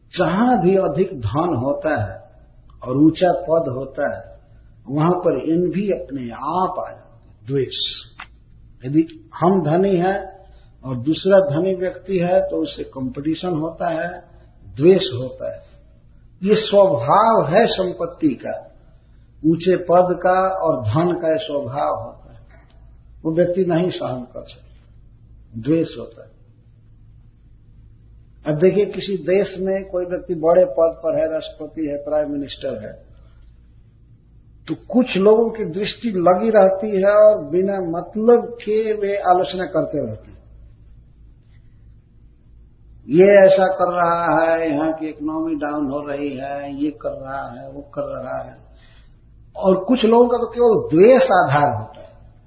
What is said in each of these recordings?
जहां भी अधिक धन होता है और ऊंचा पद होता है, वहां पर एनवी अपने आप आ जाती है, द्वेष। यदि हम धनी हैं और दूसरा धनी व्यक्ति है तो उससे कंपटीशन होता है, द्वेष होता है। ये स्वभाव है संपत्ति का, ऊंचे पद का और धन का स्वभाव होता है। वो व्यक्ति नहीं सहन कर सकता, द्वेष होता है। अब देखिए, किसी देश में कोई व्यक्ति बड़े पद पर है, राष्ट्रपति है, प्राइम मिनिस्टर है, तो कुछ लोगों की दृष्टि लगी रहती है और बिना मतलब के वे आलोचना करते रहते हैं। ये ऐसा कर रहा है, यहाँ की इकोनॉमी डाउन हो रही है, ये कर रहा है, वो कर रहा है। और कुछ लोगों का तो केवल द्वेष आधार होता है।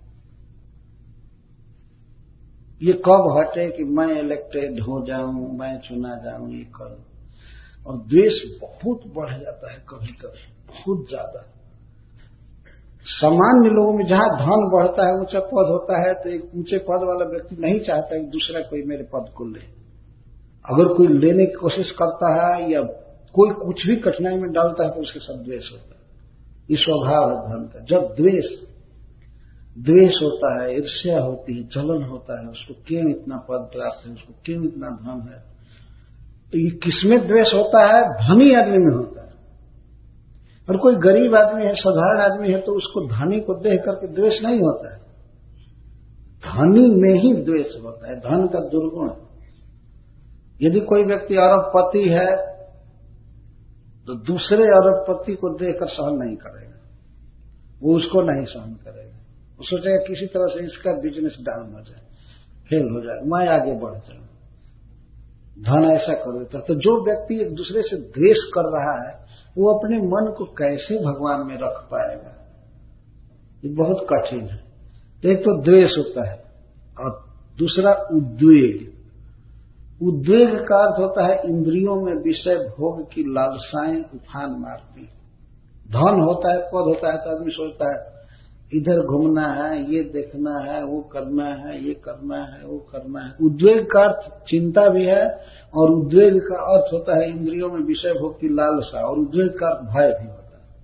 ये कब हटे कि मैं इलेक्टेड हो जाऊं, मैं चुना जाऊं, ये करूं। और द्वेष बहुत बढ़ जाता है कभी कभी, बहुत ज्यादा। सामान्य लोगों में जहां धन बढ़ता है, ऊंचा पद होता है, तो एक ऊंचे पद वाला व्यक्ति नहीं चाहता कि दूसरा कोई मेरे पद को ले। अगर कोई लेने की कोशिश करता है या कोई कुछ भी कठिनाई में डालता है तो उसके साथ द्वेष होता है। ये स्वभाव है धन का। जब द्वेष होता है, ईर्ष्या होती है, जलन होता है, उसको क्यों इतना पद प्राप्त है, उसको क्यों इतना धन है, तो ये किसमें द्वेष होता है? धनी आदमी में होता है। और कोई गरीब आदमी है, साधारण आदमी है, तो उसको धनी को देख करके द्वेष नहीं होता है। धनी में ही द्वेष होता है, धन का दुर्गुण है। यदि कोई व्यक्ति अरबपति है तो दूसरे अरबपति को देखकर सहन नहीं करेगा, वो उसको नहीं सहन करेगा। वो सोचेगा किसी तरह से इसका बिजनेस डाउन हो जाए, फेल हो जाए, मैं आगे बढ़ जाऊं। धन ऐसा कर देता। तो जो व्यक्ति एक दूसरे से द्वेष कर रहा है, वो अपने मन को कैसे भगवान में रख पाएगा? ये बहुत कठिन है। एक तो द्वेष होता है और दूसरा उद्वेग। उद्वेग का अर्थ होता है इंद्रियों में विषय भोग की लालसाएं उफान मारती। धन होता है, पद होता है, तो आदमी सोचता है इधर घूमना है, ये देखना है, वो करना है, ये करना है, वो करना है। उद्वेग का अर्थ चिंता भी है और उद्वेग का अर्थ होता है इंद्रियों में विषय भोग की लालसा, और उद्वेग का अर्थ भय भी होता है।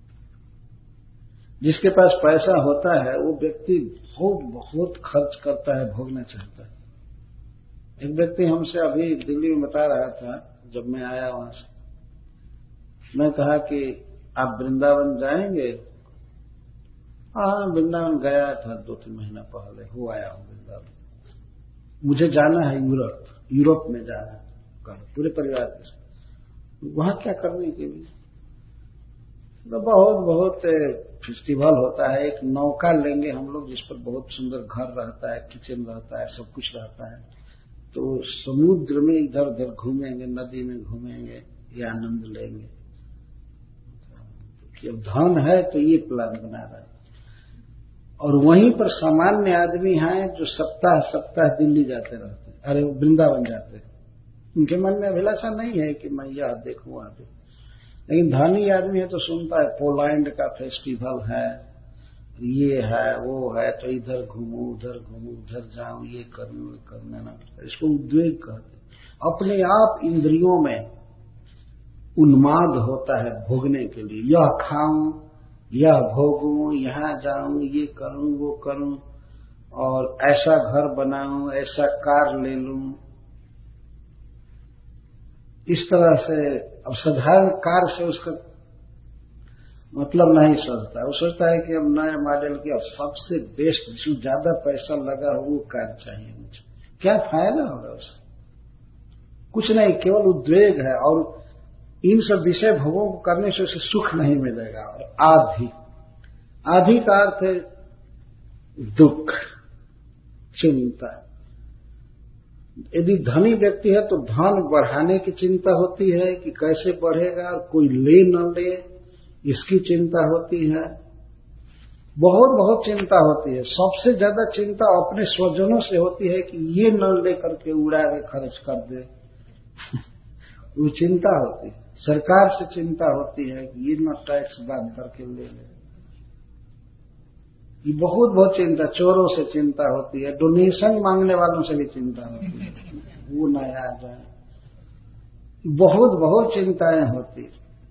जिसके पास पैसा होता है वो व्यक्ति बहुत खर्च करता है, भोगना चाहता है। एक व्यक्ति हमसे अभी दिल्ली में बता रहा था, जब मैं आया वहां से, मैं कहा कि आप वृंदावन जाएंगे? हाँ, वृंदावन गया था 2-3 महीना पहले, हो आया हूं वृंदावन। मुझे जाना है यूरोप में जाना है पूरे परिवार के साथ। वहां क्या करने के लिए? तो बहुत फेस्टिवल होता है। एक नौका लेंगे हम लोग जिस पर बहुत सुंदर घर रहता है, किचन रहता है, सब कुछ रहता है। तो समुद्र में इधर उधर घूमेंगे, नदी में घूमेंगे, ये आनंद लेंगे। तो धन है तो ये प्लान बना रहा है। और वहीं पर सामान्य आदमी हैं जो सप्ताह दिल्ली जाते रहते हैं, अरे वृंदावन जाते हैं। उनके मन में अभिलाषा नहीं है कि मैं यह देखूं, वहां देखूं। लेकिन धनी आदमी है तो सुनता है पोलैंड का फेस्टिवल है, ये है, वो है, तो इधर घूमूं, उधर जाऊं, ये करूं, ये करना ना। इसको उद्वेग कहते हैं। अपने आप इंद्रियों में उन्माद होता है भोगने के लिए। यह खाऊं, यह भोगूं, यहां जाऊं, ये करूं, वो करूं, और ऐसा घर बनाऊं, ऐसा कार ले लूं। इस तरह से अब साधारण कार से उसका मतलब नहीं सोचता है। वो सोचता है कि अब नया मॉडल की, अब सबसे बेस्ट, जिसमें ज्यादा पैसा लगा हो वो कार चाहिए मुझे। क्या फायदा होगा उससे? कुछ नहीं, केवल उद्वेग है। और इन सब विषय भोगों को करने से उसे सुख नहीं मिलेगा। और आधी का अर्थ है दुख, चिंता। यदि धनी व्यक्ति है तो धन बढ़ाने की चिंता होती है कि कैसे बढ़ेगा, और कोई ले न ले इसकी चिंता होती है। बहुत चिंता होती है। सबसे ज्यादा चिंता अपने स्वजनों से होती है कि ये न ले करके उड़ा के खर्च कर दे। वो चिंता होती है। सरकार से चिंता होती है कि ये न टैक्स बांध करके ले ले। ये बहुत चिंता। चोरों से चिंता होती है, डोनेशन मांगने वालों से भी चिंता होती है, वो न आ जाए। बहुत बहुत चिंताएं होती,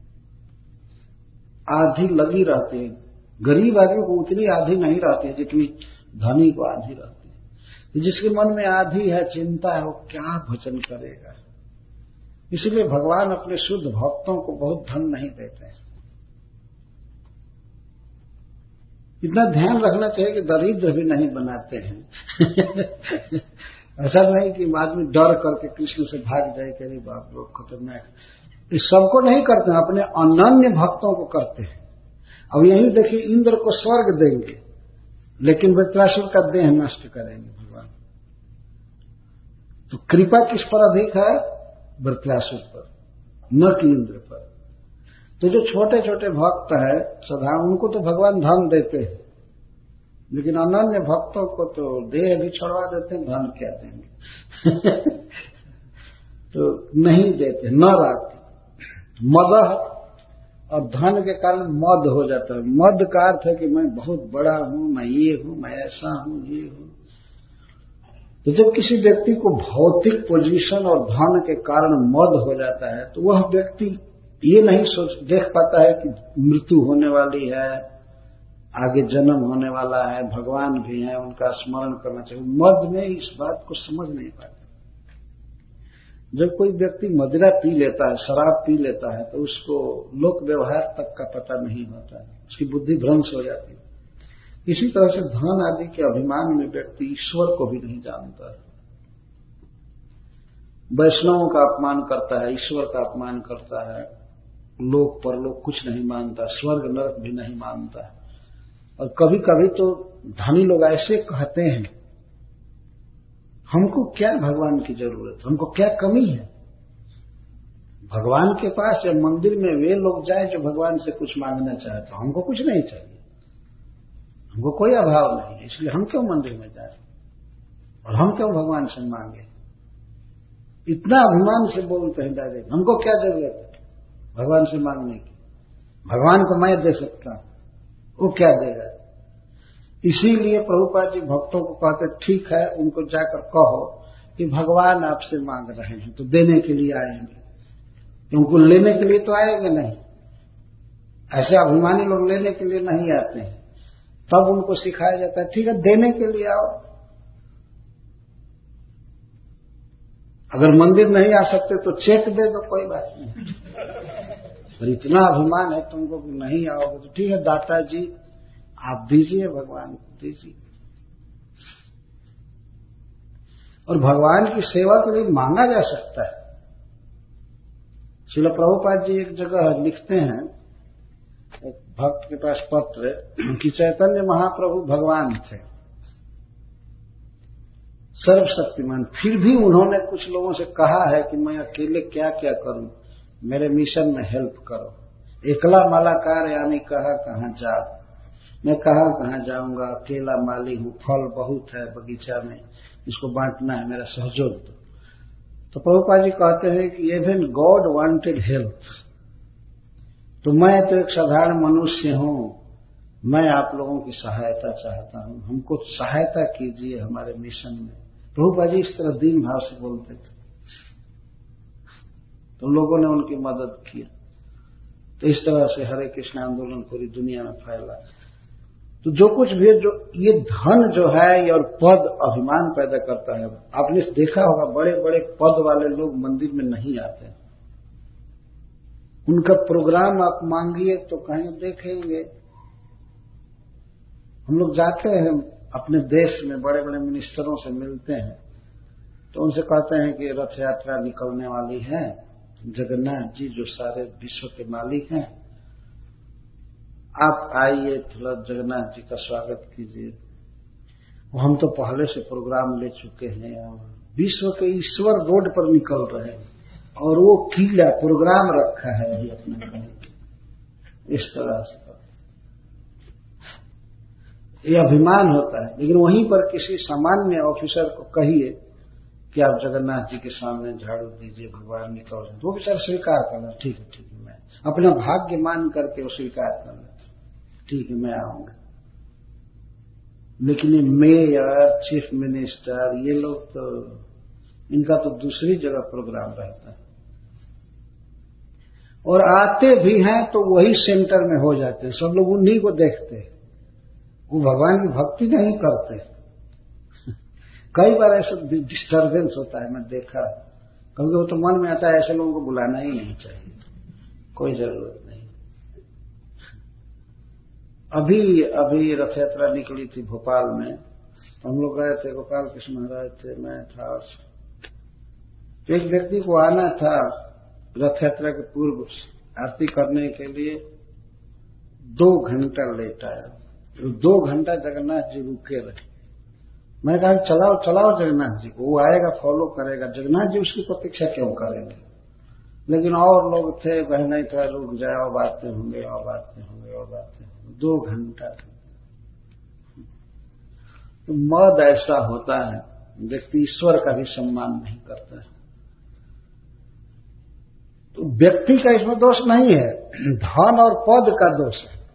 आधी लगी रहती है। गरीब आदमी को उतनी आधी नहीं रहती है जितनी धनी को आधी रहती है। जिसके मन में आधी है, चिंता है, वो क्या भजन करेगा। इसलिए भगवान अपने शुद्ध भक्तों को बहुत धन नहीं देते हैं। इतना ध्यान रखना चाहिए कि दरिद्र भी नहीं बनाते हैं। ऐसा नहीं कि आदमी डर करके कृष्ण से भाग जाए कि अरे बाप रे खतरनाक। इस सबको नहीं करते हैं, अपने अनन्य भक्तों को करते हैं। अब यही देखिए, इंद्र को स्वर्ग देंगे लेकिन वृत्रासुर का देह नष्ट करेंगे भगवान। तो कृपा किस पर अधिक है? वृत्रासुर पर, न कि इंद्र पर। तो जो छोटे छोटे भक्त है साधारण, उनको तो भगवान धन देते हैं, लेकिन अनन्य भक्तों को तो देह भी छोड़वा देते हैं, धन क्या देंगे। तो नहीं देते, न राती। मद और धन के कारण मद हो जाता है। मद का अर्थ है कि मैं बहुत बड़ा हूं, मैं ये हूं, मैं ऐसा हूं, ये हूं। तो जब किसी व्यक्ति को भौतिक पोजीशन और धन के कारण मद हो जाता है, तो वह व्यक्ति ये नहीं देख पाता है कि मृत्यु होने वाली है, आगे जन्म होने वाला है, भगवान भी हैं, उनका स्मरण करना चाहिए। मद में इस बात को समझ नहीं पाता। जब कोई व्यक्ति मदिरा पी लेता है, शराब पी लेता है, तो उसको लोक व्यवहार तक का पता नहीं होता है, उसकी बुद्धि भ्रंश हो जाती है। इसी तरह से धन आदि के अभिमान में व्यक्ति ईश्वर को भी नहीं जानता है। वैष्णवों का अपमान करता है, ईश्वर का अपमान करता है, लोक परलोक कुछ नहीं मानता, स्वर्ग नरक भी नहीं मानता है। और कभी कभी तो धनी लोग ऐसे कहते हैं, हमको क्या भगवान की जरूरत, हमको क्या कमी है। भगवान के पास या मंदिर में वे लोग जाए जो भगवान से कुछ मांगना चाहते, हमको कुछ नहीं चाहिए, हमको कोई अभाव नहीं है, इसलिए हम क्यों मंदिर में जाए और हम क्यों भगवान से मांगे। इतना अभिमान से बोलते हैं डायरेक्ट, हमको क्या जरूरत है भगवान से मांगने की, भगवान को मैं दे सकता हूं, वो क्या देगा। इसीलिए प्रभुपाद जी भक्तों को कहते ठीक है, उनको जाकर कहो कि भगवान आपसे मांग रहे हैं तो देने के लिए आएंगे, उनको लेने के लिए तो आएंगे नहीं। ऐसे अभिमानी लोग लेने के लिए नहीं आते हैं। तब उनको सिखाया जाता है ठीक है देने के लिए आओ। अगर मंदिर नहीं आ सकते तो चेक दे दो, कोई बात नहीं। और इतना अभिमान है तुमको कि नहीं आओगे तो ठीक है दाता जी आप दीजिए, भगवान को दीजिए। और भगवान की सेवा के लिए मांगा जा सकता है। श्रील प्रभुपाद जी एक जगह लिखते हैं, एक भक्त के पास पत्र कि चैतन्य महाप्रभु भगवान थे, सर्वशक्तिमान, फिर भी उन्होंने कुछ लोगों से कहा है कि मैं अकेले क्या क्या करूं, मेरे मिशन में हेल्प करो। एकला मालाकार यानी कहां जा, मैं कहां जाऊंगा, अकेला माली हूं, फल बहुत है बगीचा में, इसको बांटना है, मेरा सहयोग दो। तो प्रभुपाद जी कहते हैं कि इवन गॉड वांटेड हेल्प, तो मैं तो एक साधारण मनुष्य हूं, मैं आप लोगों की सहायता चाहता हूं, हमको सहायता कीजिए हमारे मिशन में। प्रभुपाद जी इस तरह दीन भाव से बोलते थे, तो लोगों ने उनकी मदद की। तो इस तरह से हरे कृष्ण आंदोलन पूरी दुनिया में फैला। तो जो कुछ भी है, जो ये धन जो है और पद अभिमान पैदा करता है। आपने देखा होगा बड़े बड़े पद वाले लोग मंदिर में नहीं आते, उनका प्रोग्राम आप मांगिए तो कहीं देखेंगे। हम लोग जाते हैं अपने देश में, बड़े बड़े मिनिस्टरों से मिलते हैं, तो उनसे कहते हैं कि रथ यात्रा निकलने वाली है, जगन्नाथ जी जो सारे विश्व के मालिक हैं, आप आइए थोड़ा जगन्नाथ जी का स्वागत कीजिए। हम तो पहले से प्रोग्राम ले चुके हैं और विश्व के ईश्वर रोड पर निकल रहे हैं और वो किला प्रोग्राम रखा है अभी अपने कहीं। इस तरह से ये अभिमान होता है। लेकिन वहीं पर किसी सामान्य ऑफिसर को कहिए कि आप जगन्नाथ जी के सामने झाड़ू दीजिए, भगवान निकल रहे हैं, तो वो बेचारा स्वीकार करना, ठीक है मैं अपना भाग्य मान करके वो स्वीकार कर लेते, ठीक है मैं आऊंगा। लेकिन ये मेयर, चीफ मिनिस्टर, ये लोग तो इनका तो दूसरी जगह प्रोग्राम रहता है। और आते भी हैं तो वही सेंटर में हो जाते हैं, सब लोग उन्हीं को देखते हैं, वो भगवान की भक्ति नहीं करते। कई बार ऐसा डिस्टर्बेंस होता है, मैं देखा, क्योंकि वो तो मन में आता है ऐसे लोगों को बुलाना ही नहीं चाहिए, कोई जरूरत नहीं। अभी रथ यात्रा निकली थी भोपाल में, हम लोग गए थे, गोपाल कृष्ण महाराज थे, मैं था, और एक व्यक्ति को आना था रथ यात्रा के पूर्व आरती करने के लिए, 2 घंटा लेट आया। 2 घंटा जगन्नाथ जी रुके रहे। मैं कहा चलाओ चलाओ जगन्नाथ जी को, वो आएगा, फॉलो करेगा, जगन्नाथ जी उसकी प्रतीक्षा क्यों करेंगे। लेकिन और लोग थे, कहे नहीं थोड़ा रुक जाओ, बातें होंगे और बातें होंगे और बातें होंगे। 2 घंटा तो मद ऐसा होता है, व्यक्ति ईश्वर का भी सम्मान नहीं करता है। तो व्यक्ति का इसमें दोष नहीं है, धन और पद का दोष है।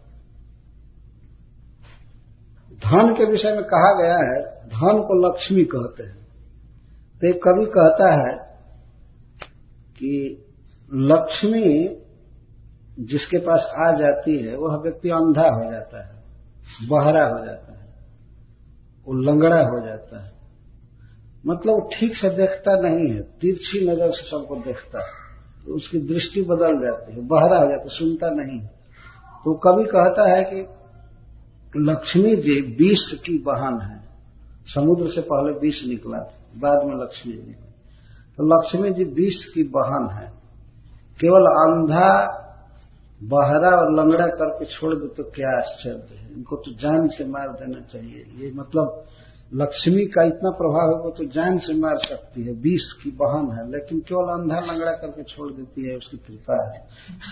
धन के विषय में कहा गया है, धन को लक्ष्मी कहते हैं। तो एक कवि कहता है कि लक्ष्मी जिसके पास आ जाती है वह व्यक्ति अंधा हो जाता है, बहरा हो जाता है, वो लंगड़ा हो जाता है, मतलब वो ठीक से देखता नहीं है, तिरछी नजर से सबको देखता है, तो उसकी दृष्टि बदल जाती है, बहरा हो जाता है, सुनता नहीं। तो कवि कहता है कि लक्ष्मी जी विष की बहन है, समुद्र से पहले विष निकला था, बाद में लक्ष्मी जी निकली। तो लक्ष्मी जी विष की बहन है, केवल अंधा, बहरा और लंगड़ा करके छोड़ दे तो क्या आश्चर्य है, इनको तो जान से मार देना चाहिए। ये मतलब लक्ष्मी का इतना प्रभाव है, वो तो जान से मार सकती है, विष की बहन है, लेकिन केवल अंधा लंगड़ा करके छोड़ देती है, उसकी कृपा है।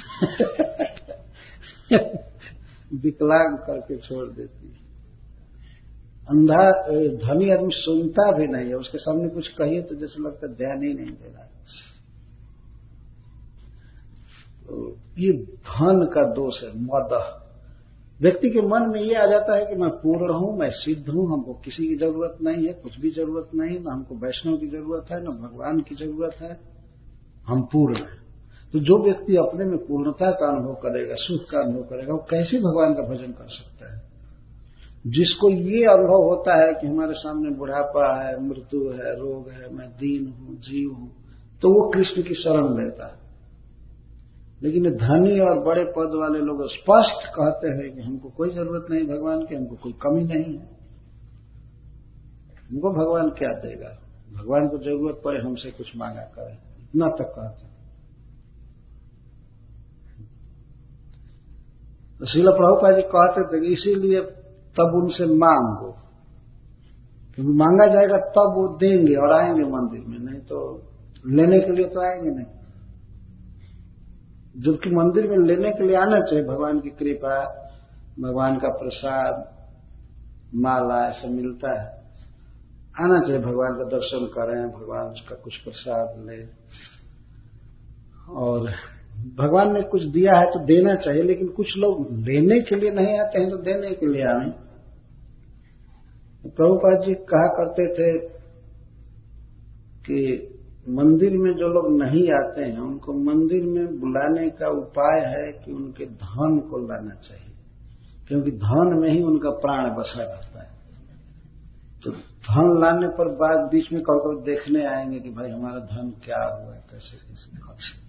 विकलांग करके छोड़ देती है। अंधा धनी आदमी सुनता भी नहीं है, उसके सामने कुछ कहिए तो जैसे लगता है ध्यान ही नहीं दे रहा। तो ये धन का दोष है, मदह। व्यक्ति के मन में ये आ जाता है कि मैं पूर्ण हूं, मैं सिद्ध हूं, हमको किसी की जरूरत नहीं है, कुछ भी जरूरत नहीं, ना हमको वैष्णव की जरूरत है, ना भगवान की जरूरत है, हम पूर्ण हैं। तो जो व्यक्ति अपने में पूर्णता का अनुभव करेगा, सुख का अनुभव करेगा, वो कैसे भगवान का भजन कर सकता है। जिसको ये अनुभव होता है कि हमारे सामने बुढ़ापा है, मृत्यु है, रोग है, मैं दीन हूं, जीव हूं, तो वो कृष्ण की शरण लेता है। लेकिन धनी और बड़े पद वाले लोग स्पष्ट कहते हैं कि हमको कोई जरूरत नहीं भगवान की, हमको कोई कमी नहीं है, हमको भगवान क्या देगा, भगवान को जरूरत पड़े हमसे कुछ मांगा करें, इतना तक कहते हैं। तो श्रील प्रभुपाद जी कहते थे कि इसीलिए तब उनसे मांगो, क्योंकि मांगा जाएगा तब वो देंगे और आएंगे मंदिर में, नहीं तो लेने के लिए तो आएंगे नहीं। जबकि मंदिर में लेने के लिए आना चाहिए, भगवान की कृपा, भगवान का प्रसाद, माला ऐसा मिलता है, आना चाहिए, भगवान का दर्शन करें, भगवान का कुछ प्रसाद ले, और भगवान ने कुछ दिया है तो देना चाहिए। लेकिन कुछ लोग लेने के लिए नहीं आते हैं तो देने के लिए आए। प्रभुपाद जी कहा करते थे कि मंदिर में जो लोग नहीं आते हैं उनको मंदिर में बुलाने का उपाय है कि उनके धन को लाना चाहिए, क्योंकि धन में ही उनका प्राण बसा रहता है। तो धन लाने पर बाद बीच में कभी देखने आएंगे कि भाई हमारा धन क्या हुआ, कैसे कैसे।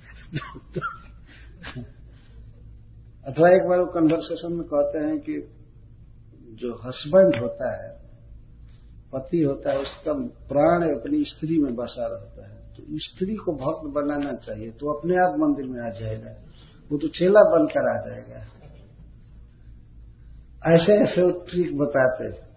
अथवा एक बार वो कन्वर्सेशन में कहते हैं कि जो हस्बैंड होता है, पति होता है, उसका प्राण अपनी स्त्री में बसा रहता है, तो स्त्री को भक्त बनाना चाहिए, तो अपने आप मंदिर में आ जाएगा, वो तो चेला बनकर आ जाएगा। ऐसे ऐसे वो ट्रिक बताते हैं।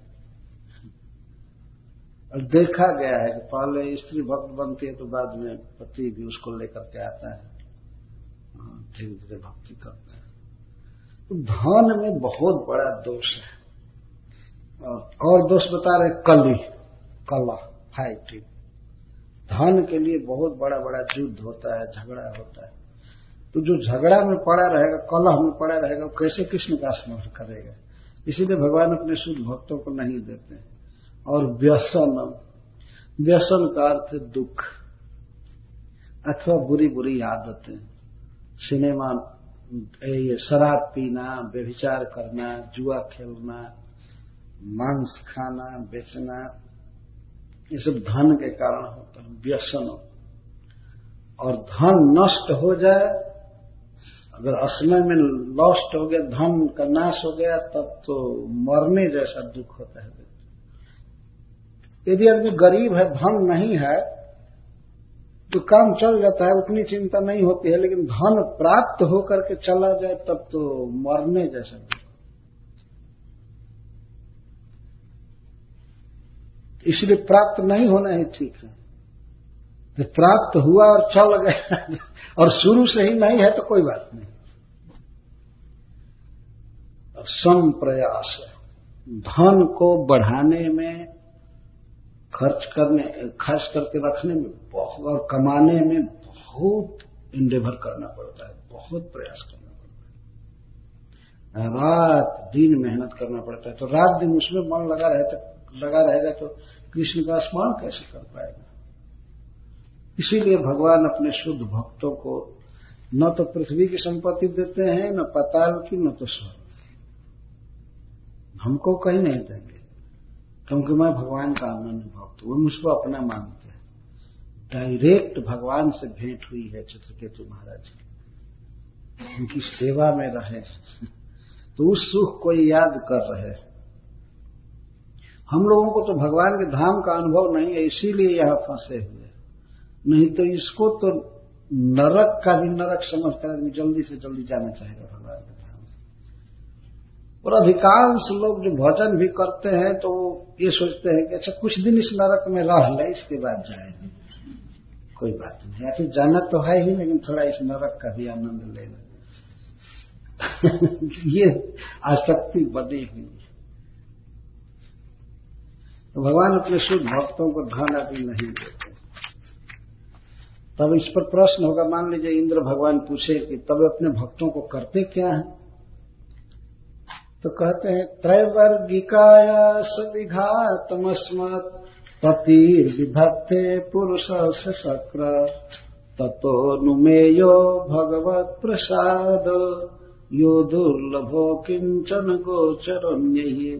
और देखा गया है कि पहले स्त्री भक्त बनती है तो बाद में पति भी उसको लेकर के आता है, धीरे धीरे भक्ति करता है। तो धन में बहुत बड़ा दोष है। और दोष बता रहे कला फाइटिंग। धन के लिए बहुत बड़ा बड़ा युद्ध होता है, झगड़ा होता है। तो जो झगड़ा में पड़ा रहेगा, कलह में पड़ा रहेगा, वो कैसे कृष्ण का स्मरण करेगा। इसीलिए भगवान अपने शुद्ध भक्तों को नहीं देते। और व्यसन का अर्थ दुख अथवा बुरी बुरी आदतें, सिनेमा, ये शराब पीना, व्यभिचार करना, जुआ खेलना, मांस खाना, बेचना, ये सब धन के कारण होता है, व्यसन। और धन नष्ट हो जाए, अगर असमय में लॉस्ट हो गया, धन का नाश हो गया, तब तो मरने जैसा दुख होता है। यदि आदमी गरीब है, धन नहीं है, तो काम चल जाता है, उतनी चिंता नहीं होती है। लेकिन धन प्राप्त होकर के चला जाए, तब तो मरने जैसा दुख। इसलिए प्राप्त नहीं होना ही ठीक है। तो प्राप्त हुआ और चल गया और शुरू से ही नहीं है तो कोई बात नहीं। सम प्रयास, धन को बढ़ाने में, खर्च करने, खास करके रखने में बहुत, और कमाने में बहुत इंडेवर करना पड़ता है, बहुत प्रयास करना पड़ता है, रात दिन मेहनत करना पड़ता है। तो रात दिन उसमें मन लगा रहेगा तो कृष्ण का स्मरण कैसे कर पाएगा। इसीलिए भगवान अपने शुद्ध भक्तों को न तो पृथ्वी की संपत्ति देते हैं, न पाताल की, न तो स्वर्ग। हमको कहीं नहीं देंगे, क्योंकि मैं भगवान का अनन्य भक्त हूं, वो मुझको अपना मानते हैं। डायरेक्ट भगवान से भेंट हुई है चित्रकेतु महाराज की, उनकी सेवा में रहे तो उस सुख को याद कर रहे। हम लोगों को तो भगवान के धाम का अनुभव नहीं है, इसीलिए यहां फंसे हुए। नहीं तो इसको तो नरक का भी नरक समझकर आदमी जल्दी से जल्दी जाना चाहेगा भगवान के धाम। और अधिकांश लोग जो भजन भी करते हैं तो ये सोचते हैं कि अच्छा कुछ दिन इस नरक में रह ले, इसके बाद जाएंगे, कोई बात नहीं, या फिर जाना तो है ही, लेकिन थोड़ा इस नरक का भी आनंद लेना ये आसक्ति बनी हुई है। तो भगवान अपने शुद्ध भक्तों को धन अभी नहीं देते। तब इस पर प्रश्न होगा, मान लीजिए इंद्र भगवान पूछे कि तब अपने भक्तों को करते क्या है, तो कहते हैं त्रैवर्गिकाया सुविघातमस्मत् पतिर्विधत्ते पुरुषस्य शक्र ततो नुमेयो भगवत प्रसाद यो दुर्लभो किंचन गोचरण्य।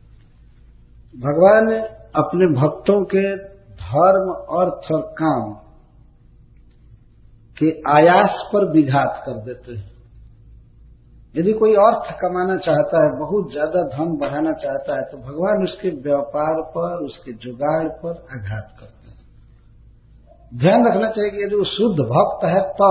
भगवान अपने भक्तों के धर्म, अर्थ और काम के आयास पर विघात कर देते हैं। यदि कोई अर्थ कमाना चाहता है, बहुत ज्यादा धन बढ़ाना चाहता है, तो भगवान उसके व्यापार पर, उसके जुगाड़ पर आघात करते हैं। ध्यान रखना चाहिए कि यदि वो शुद्ध भक्त है तो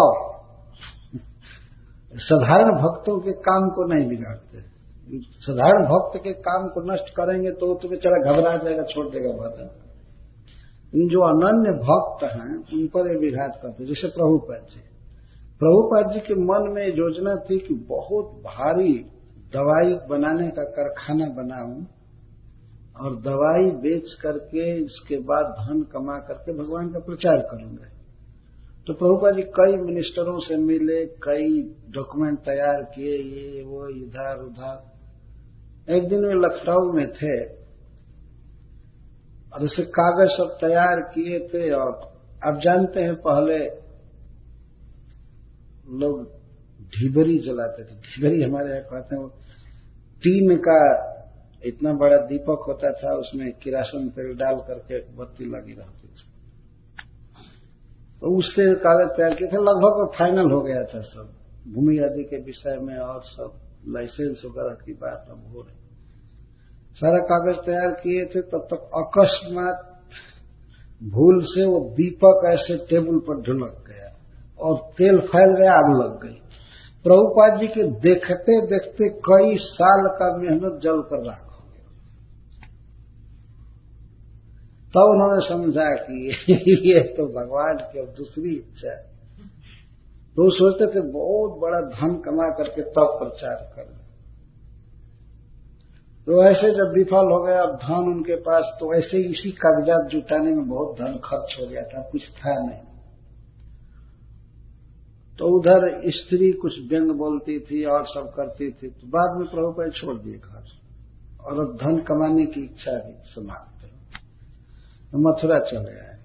साधारण भक्तों के काम को नहीं बिगाड़ते। साधारण भक्त के काम को नष्ट करेंगे तो तो बेचारा घबरा जाएगा, छोड़ देगा भजन। इन जो अनन्य भक्त हैं उन पर ये विघात करते। जैसे प्रभुपाद जी के मन में योजना थी कि बहुत भारी दवाई बनाने का कारखाना बनाऊं और दवाई बेच करके इसके बाद धन कमा करके भगवान का प्रचार करूंगा। तो प्रभुपाद जी कई मिनिस्टरों से मिले, कई डॉक्यूमेंट तैयार किए, ये वो इधर उधर। एक दिन वे लखनऊ में थे और उसे कागज सब तैयार किए थे। और आप जानते हैं पहले लोग ढिबरी जलाते थे। ढिबरी हमारे यहाँ कहते हैं, वो टीन का इतना बड़ा दीपक होता था, उसमें किरासन तेल डाल करके बत्ती लगी रहती थी। तो उससे कागज तैयार किए थे। लगभग फाइनल हो गया था सब, भूमि आदि के विषय में और सब लाइसेंस वगैरह की बात अब हो रही। सारा कागज तैयार किए थे, तब तक अकस्मात भूल से वो दीपक ऐसे टेबल पर ढुलक गया और तेल फैल गया, आग लग गई। प्रभुपाद जी के देखते देखते कई साल का मेहनत जल कर राख हो गया। तब उन्होंने समझा कि ये तो भगवान की अब दूसरी इच्छा है। तो सोचते थे बहुत बड़ा धन कमा करके तब प्रचार कर। तो ऐसे जब विफल हो गया, अब धन उनके पास, तो ऐसे इसी कागजात जुटाने में बहुत धन खर्च हो गया था, कुछ था नहीं। तो उधर स्त्री कुछ व्यंग बोलती थी और सब करती थी। तो बाद में प्रभुपाद छोड़ दिए घर और अब धन कमाने की इच्छा भी समाप्त है, तो मथुरा चले आए।